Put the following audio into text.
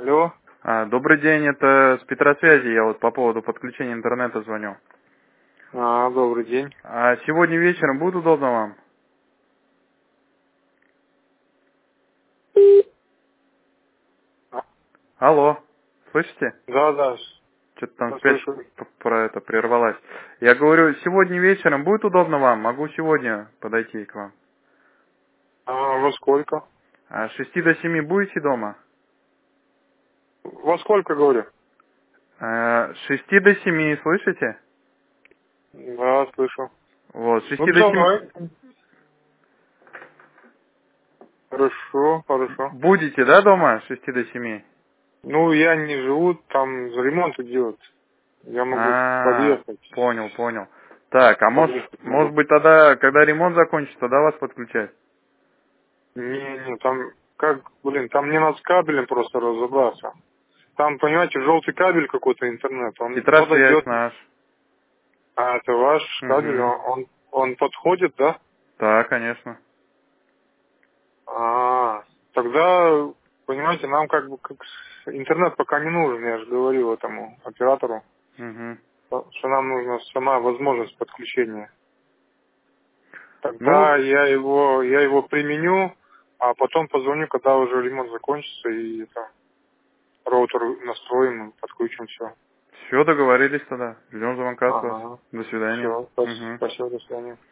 Алло. Добрый день, это с Петросвязи, я вот по поводу подключения интернета звоню. Добрый день. Сегодня вечером будет удобно вам? А, Алло, слышите? Да, Что-то там я связь слышу. про это прервалась. Я говорю, сегодня вечером будет удобно вам? Могу сегодня подойти к вам. Во сколько? С 6 до 7 будете дома? Во сколько, говорю? С 6 до 7, слышите? Да, слышу. Вот, с 6 Ну, до 7. давай. Хорошо. Будете, да, дома с 6 до 7? Ну, я не живу, там ремонт делать. Я могу подъехать. Понял. Так, Подъехать может могу. быть тогда, когда ремонт закончится, тогда вас подключать? Не, там, там не надо с кабелем просто разобраться. Там, понимаете, желтый кабель какой-то интернет, он Петросвязь подойдет. наш. Это ваш кабель, Угу. он подходит, да? Да, конечно. Тогда, понимаете, нам интернет пока не нужен, я же говорил этому оператору, Угу. что нам нужна сама возможность подключения. Тогда Ну, я его применю, а потом позвоню, когда уже ремонт закончится, и роутер настроим, и подключим все. все, договорились тогда. Ждем звонка с вас. Ага. До свидания. Все, Угу. спасибо, до свидания.